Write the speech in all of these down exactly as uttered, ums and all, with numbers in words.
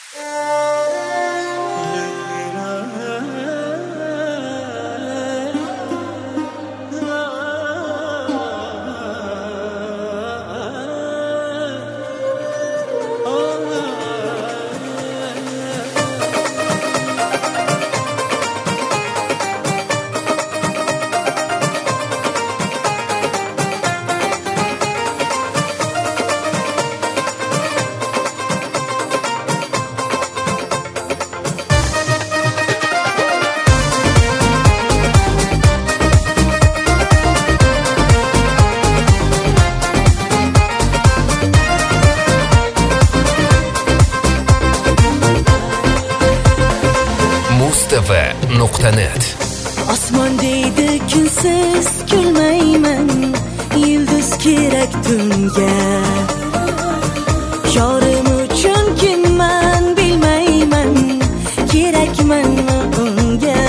mustafa nuqta net. Osmon deydi kunsiz kulmayman, yulduz kerak tunga. Yorim uchun kimman bilmayman, kerakmanmi unga.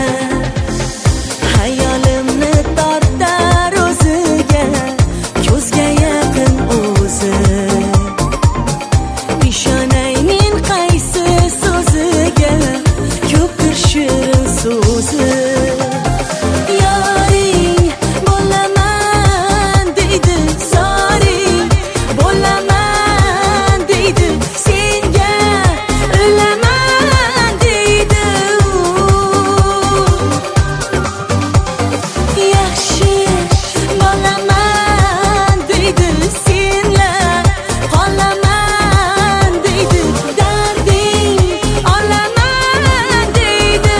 Hayolimni tortar o'ziga, ko'zga yaqin o'zi. Ishonay men qaysi so'ziga, ko'pdir shirin so'zi. Yoring bo'laman deydi, soring bo'laman deydi, senga o'laman deydi. Yaxshi bo'laman deydi, senlar qolaman deydi, darding olaman deydi.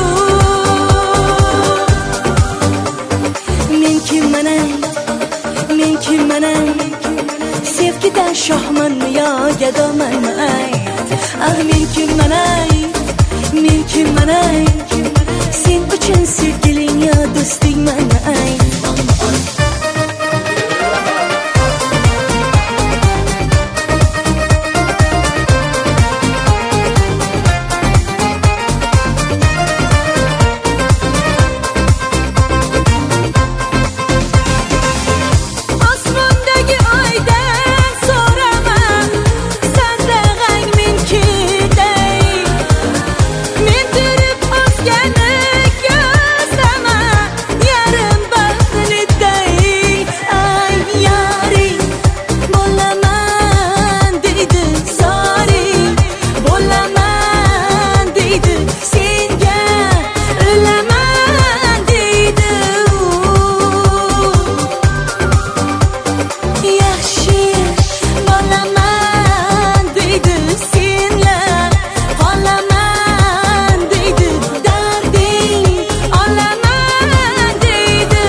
Men kimman, men kimman, sevgidan shohmanmi yo gadomanmi ayt. Ah men kimman, men kimman, sen uchun sevgiling yo do'stingmanmi ayt. Osmondagi oydan so'raman, sandag'ang menkiday. Men turib o'zgani ko'zlaman, yarim baxtliday. Ay yoring bo'laman deydi, soring bo'laman deydi, senga o'laman deydi. Yaxshi bo'laman deydi, senlar qolaman deydi, darding olaman deydi.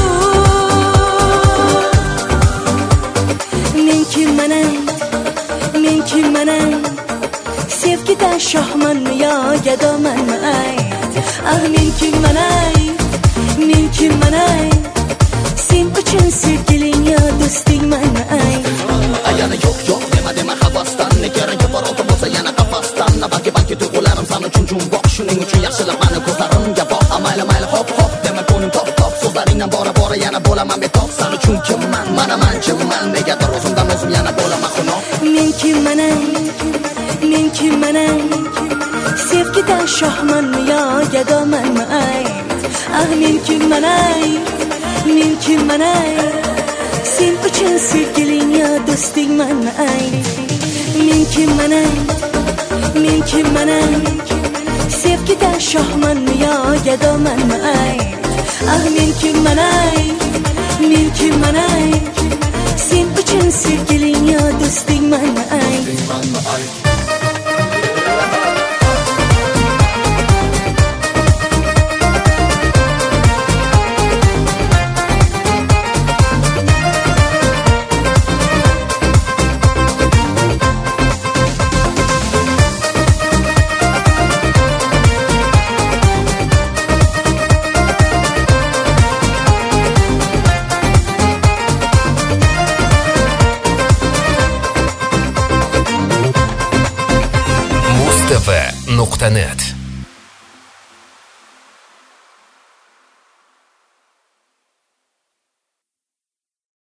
Men kimman, men kimman, sevgidan shohmanmi yo gadomanmi ayt. Ah men kimman, men kimman, sen uchun sevgiling yo do'stingmanmi ayt. Ayana yo'q yo'q dema dema havasdan, negarangi bor olti bo'lsa yana qafasdan. Balki balki tuyg'ularim san uchun jumboq, shuning uchun yaxshilab mani ko'zlarimga boq. Mayli mayli hop hop dema ko'nglim top top, so'zlaringdan bora bora yana bo'laman betob. San uchun kimman, mana man kimman, negadir o'zimdan o'zim yana bo'laman xunob. Men kimman, men kimman, sevgidan shohmanmi yo gadomanmi ayt. Ah men kimman, men kimman, sen uchun sevgiling yo do'stingmanmi ayt. Men kimman, men kimman, sevgidan shohmanmi yo gadomanmi ayt. Ah men kimman, men kimman, sen uchun sevgiling yo do'stingmanmi ayt. mustafa nuqta net.